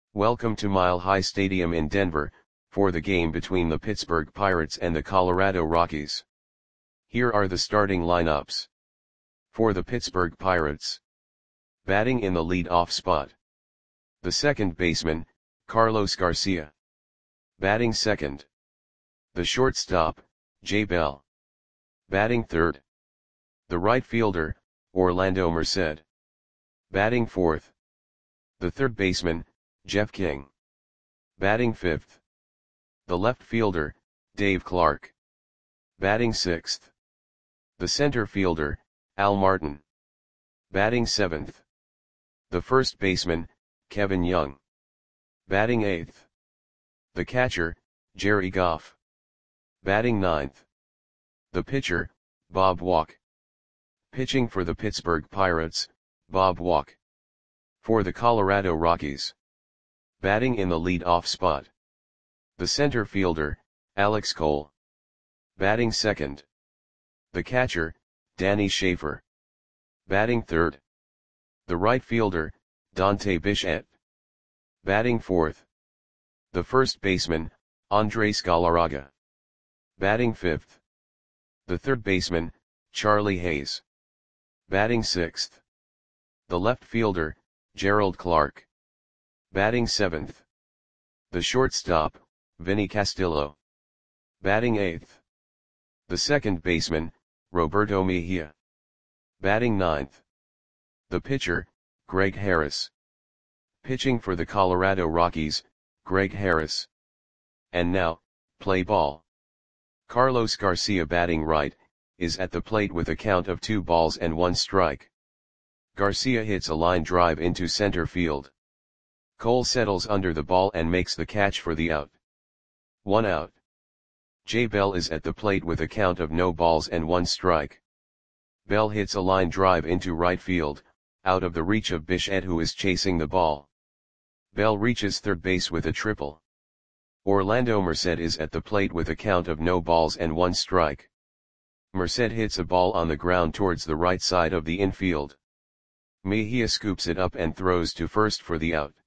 Welcome to Mile High Stadium in Denver, for the game between the Pittsburgh Pirates and the Colorado Rockies. Here are the starting lineups. For the Pittsburgh Pirates. Batting in the lead-off spot. The second baseman, Carlos Garcia. Batting second. The shortstop, Jay Bell. Batting third. The right fielder, Orlando Merced. Batting fourth. The third baseman, Jeff King. Batting fifth. The left fielder, Dave Clark. Batting sixth. The center fielder, Al Martin. Batting seventh. The first baseman, Kevin Young. Batting eighth. The catcher, Jerry Goff. Batting ninth. The pitcher, Bob Walk. Pitching for the Pittsburgh Pirates, Bob Walk. For the Colorado Rockies. Batting in the lead-off spot. The center fielder, Alex Cole. Batting second. The catcher, Danny Schaefer. Batting third. The right fielder, Dante Bichette. Batting fourth. The first baseman, Andres Galarraga. Batting fifth. The third baseman, Charlie Hayes. Batting sixth. The left fielder, Gerald Clark. Batting seventh. The shortstop, Vinny Castillo. Batting eighth. The second baseman, Roberto Mejia. Batting ninth. The pitcher, Greg Harris. Pitching for the Colorado Rockies, Greg Harris. And now, play ball. Carlos Garcia batting right, is at the plate with a count of 2 balls and 1 strike. Garcia hits a line drive into center field. Cole settles under the ball and makes the catch for the out. 1 out. Jay Bell is at the plate with a count of no balls and 1 strike. Bell hits a line drive into right field, out of the reach of Bichette, who is chasing the ball. Bell reaches third base with a triple. Orlando Merced is at the plate with a count of no balls and 1 strike. Merced hits a ball on the ground towards the right side of the infield. Mejia scoops it up and throws to first for the out.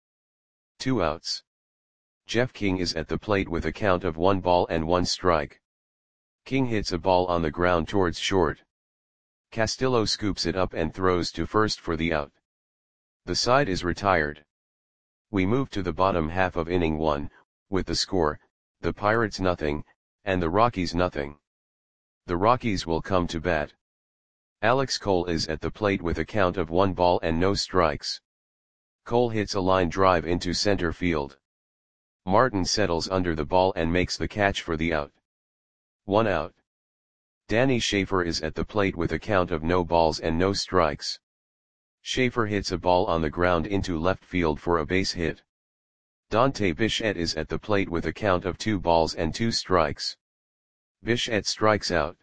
2 outs. Jeff King is at the plate with a count of 1 ball and 1 strike. King hits a ball on the ground towards short. Castillo scoops it up and throws to first for the out. The side is retired. We move to the bottom half of inning 1, with the score, the Pirates nothing, and the Rockies nothing. The Rockies will come to bat. Alex Cole is at the plate with a count of 1 ball and no strikes. Cole hits a line drive into center field. Martin settles under the ball and makes the catch for the out. 1 out. Danny Schaefer is at the plate with a count of no balls and no strikes. Schaefer hits a ball on the ground into left field for a base hit. Dante Bichette is at the plate with a count of 2 balls and 2 strikes. Bichette strikes out.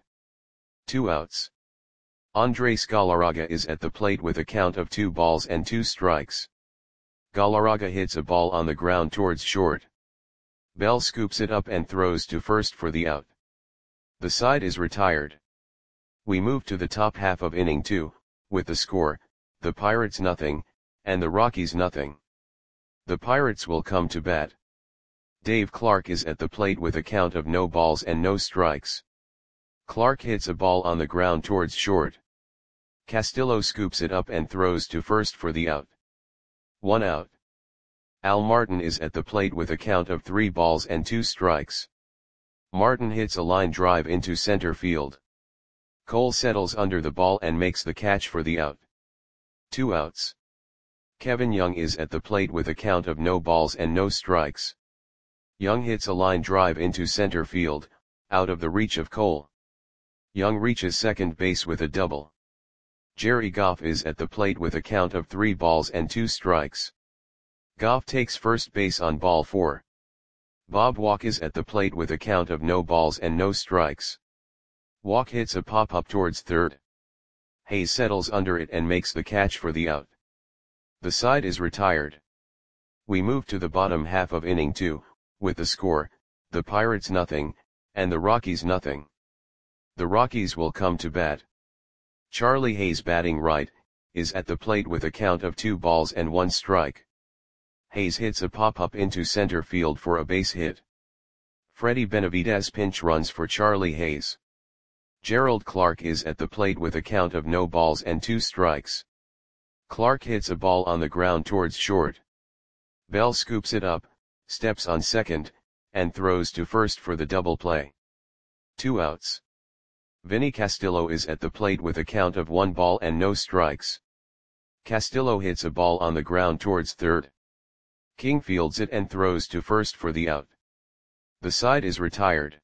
2 outs. Andres Galarraga is at the plate with a count of 2 balls and 2 strikes. Galarraga hits a ball on the ground towards short. Bell scoops it up and throws to first for the out. The side is retired. We move to the top half of inning 2, with the score, the Pirates nothing, and the Rockies nothing. The Pirates will come to bat. Dave Clark is at the plate with a count of no balls and no strikes. Clark hits a ball on the ground towards short. Castillo scoops it up and throws to first for the out. 1 out. Al Martin is at the plate with a count of 3 balls and 2 strikes. Martin hits a line drive into center field. Cole settles under the ball and makes the catch for the out. 2 outs. Kevin Young is at the plate with a count of no balls and no strikes. Young hits a line drive into center field, out of the reach of Cole. Young reaches second base with a double. Jerry Goff is at the plate with a count of 3 balls and 2 strikes. Goff takes first base on ball 4. Bob Walk is at the plate with a count of no balls and no strikes. Walk hits a pop-up towards third. Hayes settles under it and makes the catch for the out. The side is retired. We move to the bottom half of inning 2, with the score, the Pirates nothing, and the Rockies nothing. The Rockies will come to bat. Charlie Hayes batting right, is at the plate with a count of 2 balls and 1 strike. Hayes hits a pop-up into center field for a base hit. Freddie Benavidez pinch runs for Charlie Hayes. Gerald Clark is at the plate with a count of no balls and 2 strikes. Clark hits a ball on the ground towards short. Bell scoops it up, steps on second, and throws to first for the double play. 2 outs. Vinny Castillo is at the plate with a count of 1 ball and no strikes. Castillo hits a ball on the ground towards third. King fields it and throws to first for the out. The side is retired.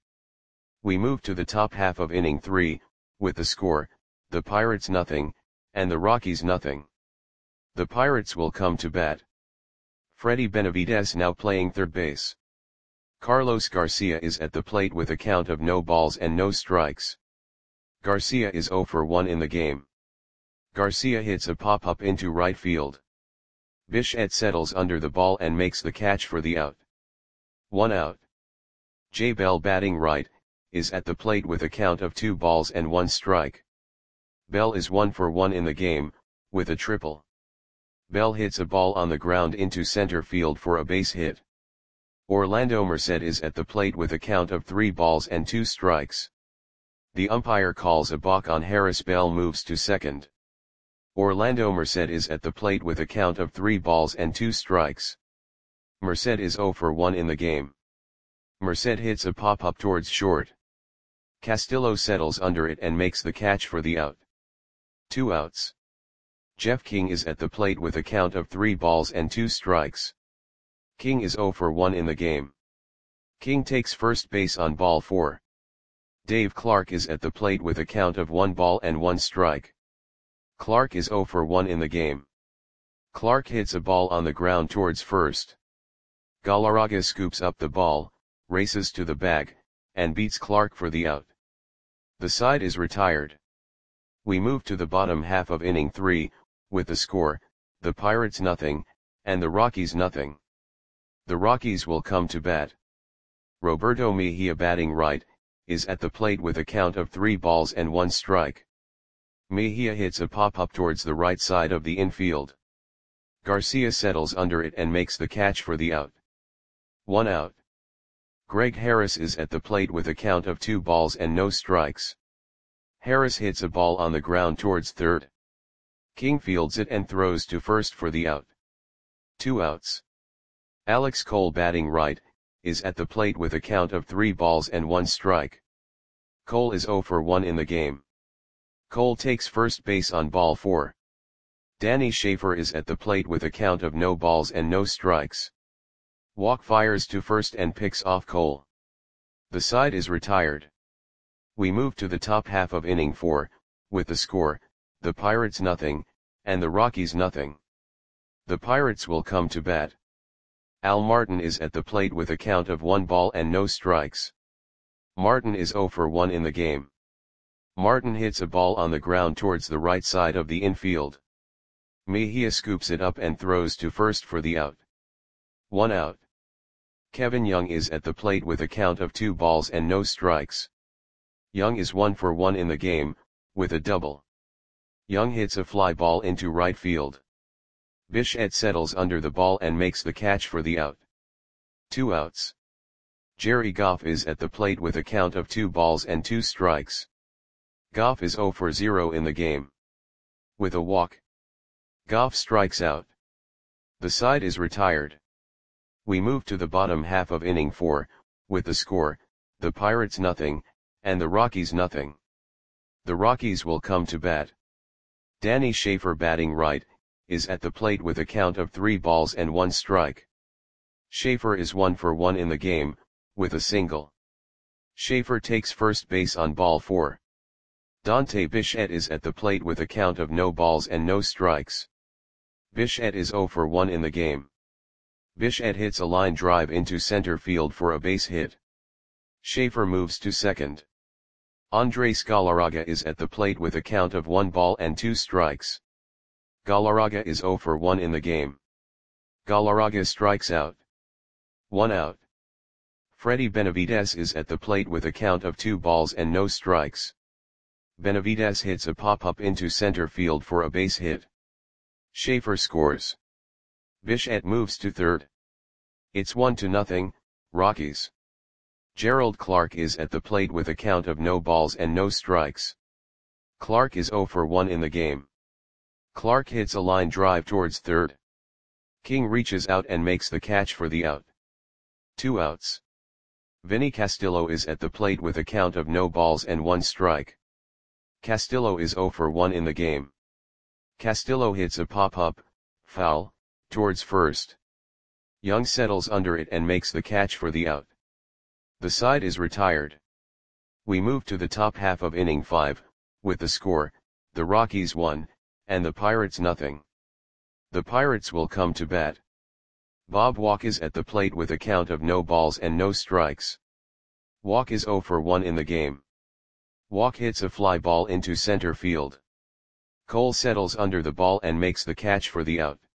We move to the top half of inning 3, with the score, the Pirates nothing, and the Rockies nothing. The Pirates will come to bat. Freddie Benavidez now playing third base. Carlos Garcia is at the plate with a count of no balls and no strikes. Garcia is 0 for 1 in the game. Garcia hits a pop-up into right field. Bichette settles under the ball and makes the catch for the out. 1 out. Jay Bell batting right, is at the plate with a count of 2 balls and 1 strike. Bell is 1 for 1 in the game, with a triple. Bell hits a ball on the ground into center field for a base hit. Orlando Merced is at the plate with a count of 3 balls and 2 strikes. The umpire calls a balk on Harris. Bell moves to second. Orlando Merced is at the plate with a count of 3 balls and 2 strikes. Merced is 0 for 1 in the game. Merced hits a pop-up towards short. Castillo settles under it and makes the catch for the out. 2 outs. Jeff King is at the plate with a count of 3 balls and 2 strikes. King is 0 for 1 in the game. King takes first base on ball 4. Dave Clark is at the plate with a count of 1 ball and 1 strike. Clark is 0 for 1 in the game. Clark hits a ball on the ground towards first. Galarraga scoops up the ball, races to the bag, and beats Clark for the out. The side is retired. We move to the bottom half of inning 3, with the score, the Pirates nothing, and the Rockies nothing. The Rockies will come to bat. Roberto Mejia batting right, is at the plate with a count of 3 balls and 1 strike. Mejia hits a pop-up towards the right side of the infield. Garcia settles under it and makes the catch for the out. 1 out. Greg Harris is at the plate with a count of 2 balls and no strikes. Harris hits a ball on the ground towards third. King fields it and throws to first for the out. 2 outs. Alex Cole batting right, is at the plate with a count of 3 balls and 1 strike. Cole is 0 for 1 in the game. Cole takes first base on ball 4. Danny Schaefer is at the plate with a count of no balls and no strikes. Walk fires to first and picks off Cole. The side is retired. We move to the top half of inning 4, with the score, the Pirates nothing, and the Rockies nothing. The Pirates will come to bat. Al Martin is at the plate with a count of 1 ball and no strikes. Martin is 0 for 1 in the game. Martin hits a ball on the ground towards the right side of the infield. Mejia scoops it up and throws to first for the out. 1 out. Kevin Young is at the plate with a count of 2 balls and no strikes. Young is 1 for 1 in the game, with a double. Young hits a fly ball into right field. Bichette settles under the ball and makes the catch for the out. 2 outs. Jerry Goff is at the plate with a count of 2 balls and 2 strikes. Goff is 0 for 0 in the game. With a walk, Goff strikes out. The side is retired. We move to the bottom half of inning 4, with the score, the Pirates nothing, and the Rockies nothing. The Rockies will come to bat. Danny Schaefer batting right, is at the plate with a count of 3 balls and 1 strike. Schaefer is 1 for 1 in the game, with a single. Schaefer takes first base on ball 4. Dante Bichette is at the plate with a count of no balls and no strikes. Bichette is 0 for 1 in the game. Bichette hits a line drive into center field for a base hit. Schaefer moves to second. Andres Galarraga is at the plate with a count of 1 ball and 2 strikes. Galarraga is 0 for 1 in the game. Galarraga strikes out. 1 out. Freddie Benavidez is at the plate with a count of 2 balls and no strikes. Benavidez hits a pop-up into center field for a base hit. Schaefer scores. Bichette moves to third. It's 1-0, Rockies. Gerald Clark is at the plate with a count of no balls and no strikes. Clark is 0 for 1 in the game. Clark hits a line drive towards third. King reaches out and makes the catch for the out. 2 outs. Vinny Castillo is at the plate with a count of no balls and 1 strike. Castillo is 0 for 1 in the game. Castillo hits a pop-up, foul, towards first. Young settles under it and makes the catch for the out. The side is retired. We move to the top half of inning 5, with the score, the Rockies 1, and the Pirates 0. The Pirates will come to bat. Bob Walk is at the plate with a count of no balls and no strikes. Walk is 0 for 1 in the game. Walk hits a fly ball into center field. Cole settles under the ball and makes the catch for the out.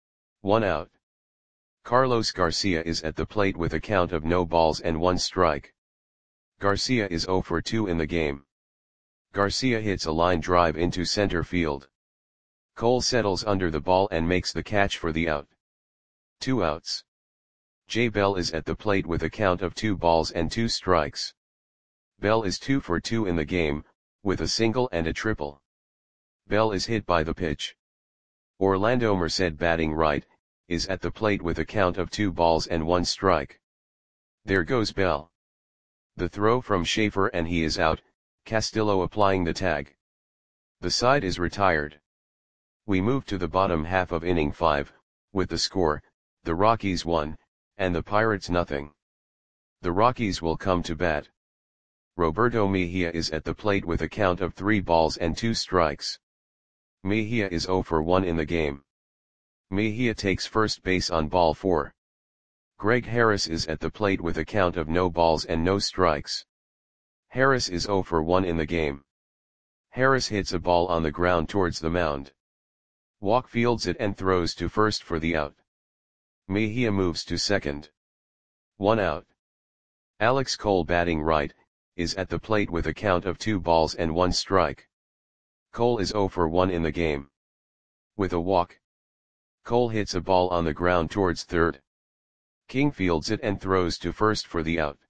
1 out. Carlos Garcia is at the plate with a count of no balls and 1 strike. Garcia is 0 for 2 in the game. Garcia hits a line drive into center field. Cole settles under the ball and makes the catch for the out. 2 outs. Jay Bell is at the plate with a count of 2 balls and 2 strikes. Bell is 2 for 2 in the game, with a single and a triple. Bell is hit by the pitch. Orlando Merced, batting right, is at the plate with a count of 2 balls and 1 strike. There goes Bell. The throw from Schaefer and he is out, Castillo applying the tag. The side is retired. We move to the bottom half of inning 5, with the score, the Rockies 1, and the Pirates 0. The Rockies will come to bat. Roberto Mejia is at the plate with a count of 3 balls and 2 strikes. Mejia is 0 for 1 in the game. Mejia takes first base on ball 4. Greg Harris is at the plate with a count of no balls and no strikes. Harris is 0 for 1 in the game. Harris hits a ball on the ground towards the mound. Walk fields it and throws to first for the out. Mejia moves to second. 1 out. Alex Cole, batting right, is at the plate with a count of 2 balls and 1 strike. Cole is 0 for 1 in the game. With a walk, Cole hits a ball on the ground towards third. King fields it and throws to first for the out.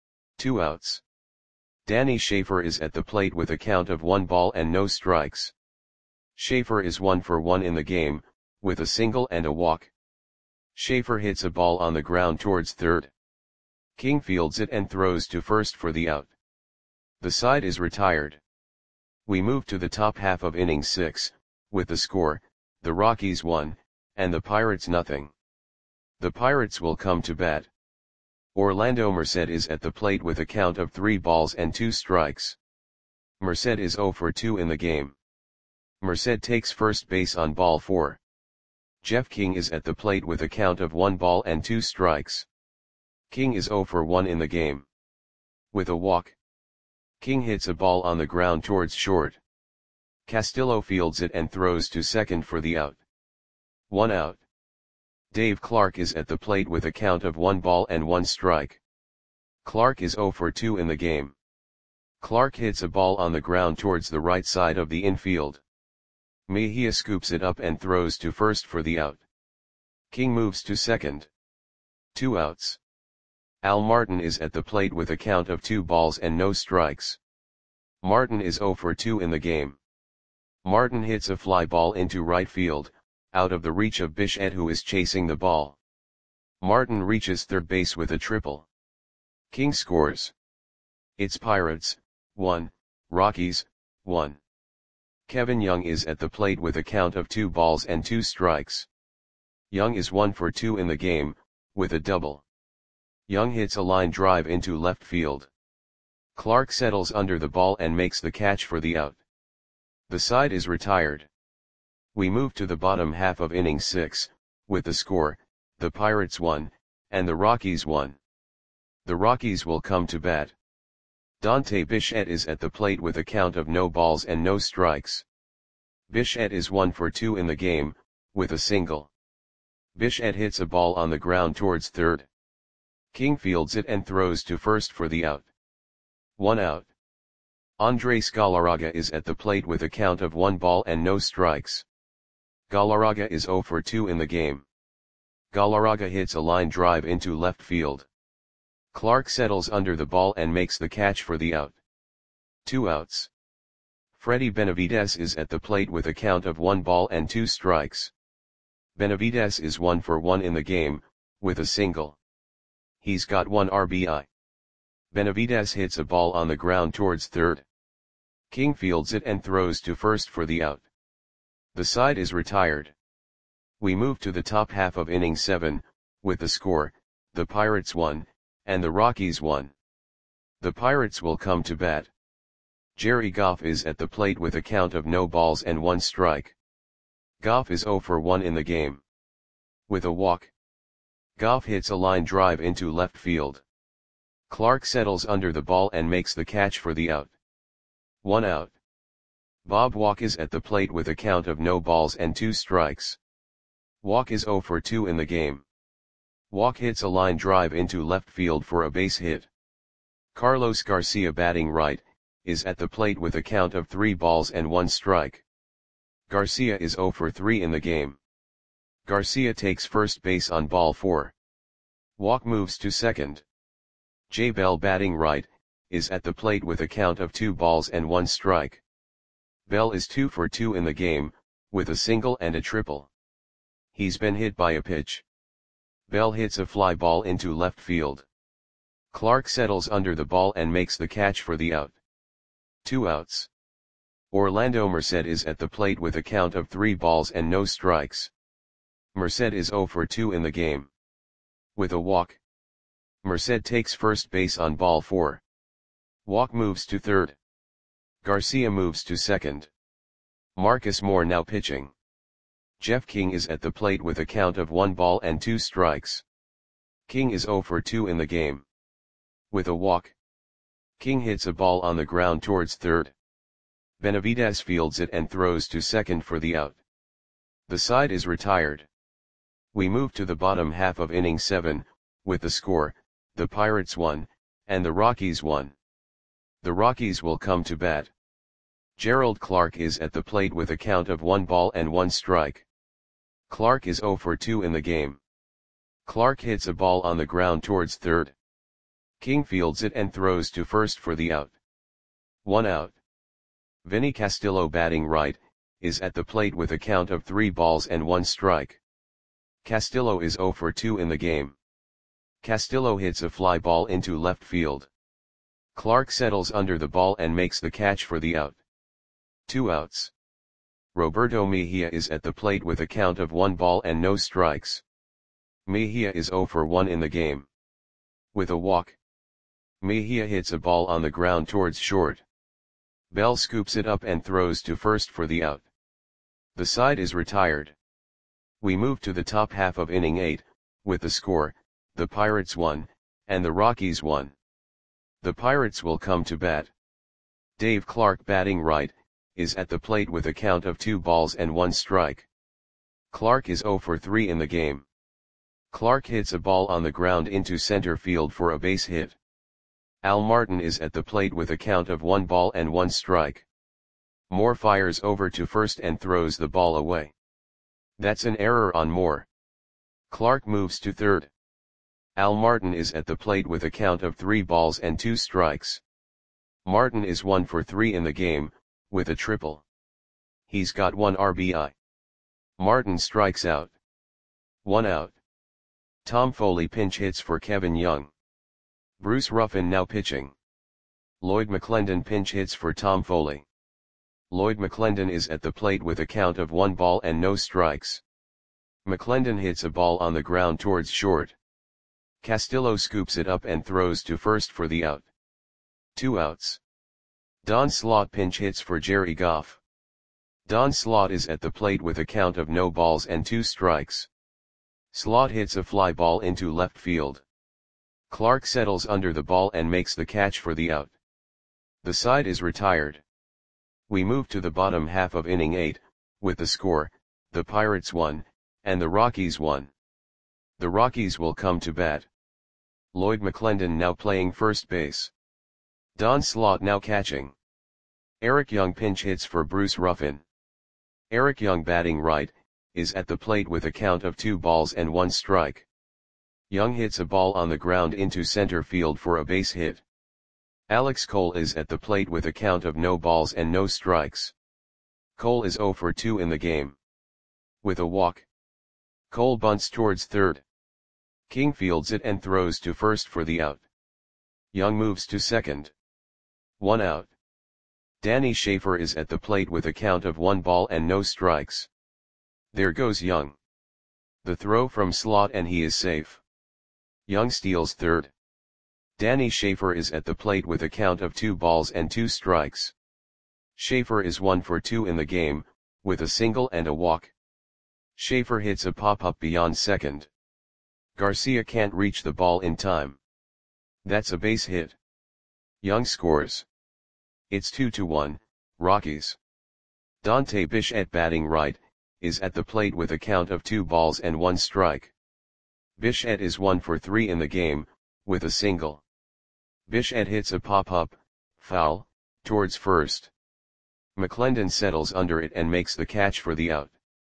2 outs. Danny Schaefer is at the plate with a count of 1 ball and no strikes. Schaefer is 1 for 1 in the game, with a single and a walk. Schaefer hits a ball on the ground towards third. King fields it and throws to first for the out. The side is retired. We move to the top half of inning 6, with the score, the Rockies 1, and the Pirates 0. The Pirates will come to bat. Orlando Merced is at the plate with a count of 3 balls and 2 strikes. Merced is 0 for 2 in the game. Merced takes first base on ball 4. Jeff King is at the plate with a count of 1 ball and 2 strikes. King is 0 for 1 in the game. With a walk, King hits a ball on the ground towards short. Castillo fields it and throws to second for the out. 1 out. Dave Clark is at the plate with a count of 1 ball and 1 strike. Clark is 0 for 2 in the game. Clark hits a ball on the ground towards the right side of the infield. Mejia scoops it up and throws to first for the out. King moves to second. 2 outs. Al Martin is at the plate with a count of 2 balls and no strikes. Martin is 0 for 2 in the game. Martin hits a fly ball into right field, out of the reach of Bichette, who is chasing the ball. Martin reaches third base with a triple. King scores. It's Pirates 1, Rockies 1. Kevin Young is at the plate with a count of 2 balls and 2 strikes. Young is 1 for 2 in the game, with a double. Young hits a line drive into left field. Clark settles under the ball and makes the catch for the out. The side is retired. We move to the bottom half of inning 6, with the score, the Pirates 1, and the Rockies 1. The Rockies will come to bat. Dante Bichette is at the plate with a count of no balls and no strikes. Bichette is 1 for 2 in the game, with a single. Bichette hits a ball on the ground towards third. King fields it and throws to first for the out. 1 out. Andres Galarraga is at the plate with a count of 1 ball and no strikes. Galarraga is 0 for 2 in the game. Galarraga hits a line drive into left field. Clark settles under the ball and makes the catch for the out. 2 outs. Freddy Benavides is at the plate with a count of 1 ball and 2 strikes. Benavides is 1 for 1 in the game, with a single. He's got 1 RBI. Benavides hits a ball on the ground towards third. King fields it and throws to first for the out. The side is retired. We move to the top half of inning 7, with the score, the Pirates 1, and the Rockies 1. The Pirates will come to bat. Jerry Goff is at the plate with a count of no balls and 1 strike. Goff is 0 for 1 in the game. With a walk. Goff hits a line drive into left field. Clark settles under the ball and makes the catch for the out. 1 out. Bob Walk is at the plate with a count of no balls and 2 strikes. Walk is 0 for 2 in the game. Walk hits a line drive into left field for a base hit. Carlos Garcia, batting right, is at the plate with a count of 3 balls and 1 strike. Garcia is 0 for 3 in the game. Garcia takes first base on ball 4. Walk moves to second. Jay Bell, batting right, is at the plate with a count of 2 balls and 1 strike. Bell is 2 for 2 in the game, with a single and a triple. He's been hit by a pitch. Bell hits a fly ball into left field. Clark settles under the ball and makes the catch for the out. 2 outs. Orlando Merced is at the plate with a count of 3 balls and no strikes. Merced is 0 for 2 in the game. With a walk. Merced takes first base on ball 4. Walk moves to third. Garcia moves to second. Marcus Moore now pitching. Jeff King is at the plate with a count of 1 ball and 2 strikes. King is 0 for 2 in the game. With a walk. King hits a ball on the ground towards third. Benavides fields it and throws to second for the out. The side is retired. We move to the bottom half of inning 7, with the score, the Pirates 1, and the Rockies 1. The Rockies will come to bat. Gerald Clark is at the plate with a count of 1 ball and 1 strike. Clark is 0 for 2 in the game. Clark hits a ball on the ground towards third. King fields it and throws to first for the out. 1 out. Vinny Castillo, batting right, is at the plate with a count of 3 balls and 1 strike. Castillo is 0 for 2 in the game. Castillo hits a fly ball into left field. Clark settles under the ball and makes the catch for the out. 2 outs. Roberto Mejia is at the plate with a count of 1 ball and no strikes. Mejia is 0 for 1 in the game. With a walk. Mejia hits a ball on the ground towards short. Bell scoops it up and throws to first for the out. The side is retired. We move to the top half of inning 8, with the score, the Pirates 1, and the Rockies 1. The Pirates will come to bat. Dave Clark, batting right, is at the plate with a count of 2 balls and 1 strike. Clark is 0 for 3 in the game. Clark hits a ball on the ground into center field for a base hit. Al Martin is at the plate with a count of 1 ball and 1 strike. Moore fires over to first and throws the ball away. That's an error on Moore. Clark moves to third. Al Martin is at the plate with a count of 3 balls and 2 strikes. Martin is 1 for 3 in the game, with a triple. He's got 1 RBI. Martin strikes out. 1 out. Tom Foley pinch hits for Kevin Young. Bruce Ruffin now pitching. Lloyd McClendon pinch hits for Tom Foley. Lloyd McClendon is at the plate with a count of 1 ball and no strikes. McClendon hits a ball on the ground towards short. Castillo scoops it up and throws to first for the out. 2 outs. Don Slaught pinch hits for Jerry Goff. Don Slaught is at the plate with a count of no balls and 2 strikes. Slaught hits a fly ball into left field. Clark settles under the ball and makes the catch for the out. The side is retired. We move to the bottom half of inning 8, with the score, the Pirates 1, and the Rockies 1. The Rockies will come to bat. Lloyd McClendon now playing first base. Don Slaught now catching. Eric Young pinch hits for Bruce Ruffin. Eric Young, batting right, is at the plate with a count of 2 balls and 1 strike. Young hits a ball on the ground into center field for a base hit. Alex Cole is at the plate with a count of no balls and no strikes. Cole is 0 for 2 in the game. With a walk, Cole bunts towards third. King fields it and throws to first for the out. Young moves to second. 1 out. Danny Schaefer is at the plate with a count of 1 ball and no strikes. There goes Young. The throw from slot and he is safe. Young steals third. Danny Schaefer is at the plate with a count of 2 balls and 2 strikes. Schaefer is 1 for 2 in the game, with a single and a walk. Schaefer hits a pop-up beyond second. Garcia can't reach the ball in time. That's a base hit. Young scores. It's 2-1, Rockies. Dante Bichette batting right, is at the plate with a count of 2 balls and 1 strike. Bichette is 1 for 3 in the game, with a single. Bichette hits a pop-up, foul, towards first. McClendon settles under it and makes the catch for the out.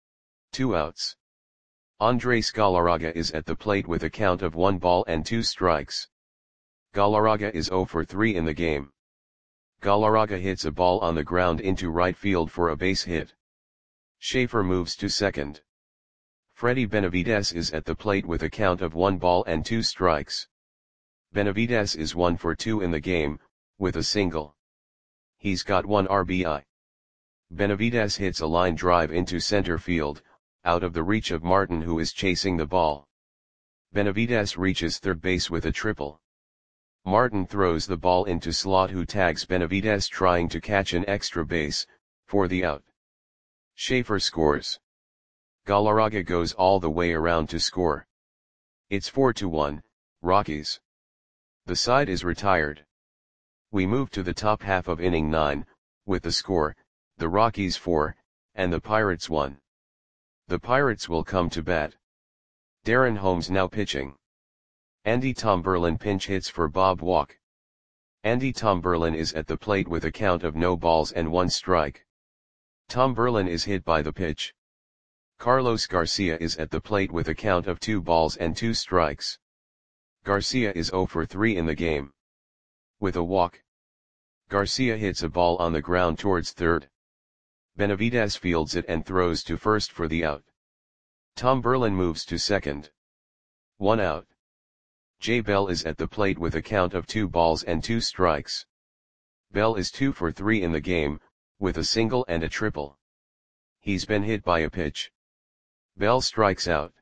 2 outs. Andres Galarraga is at the plate with a count of 1 ball and 2 strikes. Galarraga is 0 for 3 in the game. Galarraga hits a ball on the ground into right field for a base hit. Schaefer moves to second. Freddy Benavides is at the plate with a count of 1 ball and 2 strikes. Benavides is 1 for 2 in the game, with a single. He's got 1 RBI. Benavides hits a line drive into center field, out of the reach of Martin who is chasing the ball. Benavides reaches third base with a triple. Martin throws the ball into slot who tags Benavides trying to catch an extra base, for the out. Schaefer scores. Galarraga goes all the way around to score. It's 4-1, Rockies. The side is retired. We move to the top half of inning 9, with the score, the Rockies 4, and the Pirates 1. The Pirates will come to bat. Darren Holmes now pitching. Andy Tomberlin pinch hits for Bob Walk. Andy Tomberlin is at the plate with a count of no balls and 1 strike. Tomberlin is hit by the pitch. Carlos Garcia is at the plate with a count of 2 balls and 2 strikes. Garcia is 0 for 3 in the game. With a walk, Garcia hits a ball on the ground towards third. Benavides fields it and throws to first for the out. Tomberlin moves to second. 1 out. Jay Bell is at the plate with a count of 2 balls and 2 strikes. Bell is 2 for 3 in the game, with a single and a triple. He's been hit by a pitch. Bell strikes out.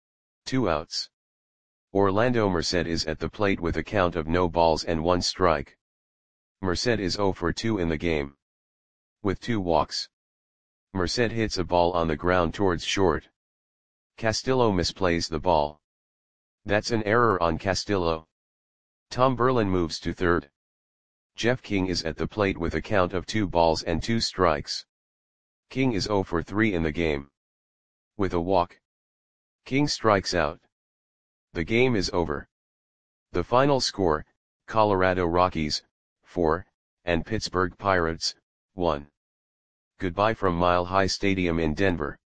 2 outs. Orlando Merced is at the plate with a count of no balls and 1 strike. Merced is 0 for 2 in the game. With 2 walks. Merced hits a ball on the ground towards short. Castillo misplays the ball. That's an error on Castillo. Tomberlin moves to third. Jeff King is at the plate with a count of 2 balls and 2 strikes. King is 0 for 3 in the game. With a walk, King strikes out. The game is over. The final score, Colorado Rockies, 4, and Pittsburgh Pirates, 1. Goodbye from Mile High Stadium in Denver.